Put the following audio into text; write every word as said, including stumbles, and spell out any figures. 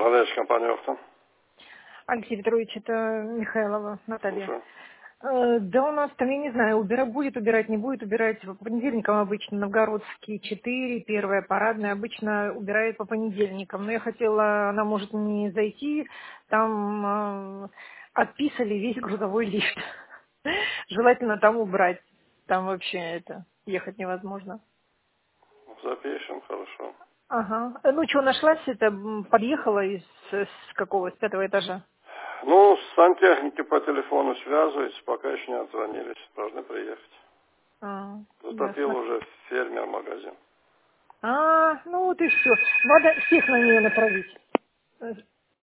Молодец, компания «Офта». Алексей Петрович, это Михайлова Наталья. Слушаю. Э, Да у нас там, я не знаю, убирать будет, убирать не будет, убирать по понедельникам обычно, Новгородский четыре, первая парадная, обычно убирает по понедельникам. Но я хотела, она может не зайти, там э, отписали весь грузовой лифт. Желательно там убрать, там вообще это, ехать невозможно. Запишем, хорошо. Ага. Э, Ну что, нашлась это, м, подъехала из с какого, с пятого этажа? Ну, сантехники по телефону связываются, пока еще не отзвонились. Должны приехать. А, Затопил ясно. уже фермер магазин. А, ну вот и все. Надо всех на нее натравить.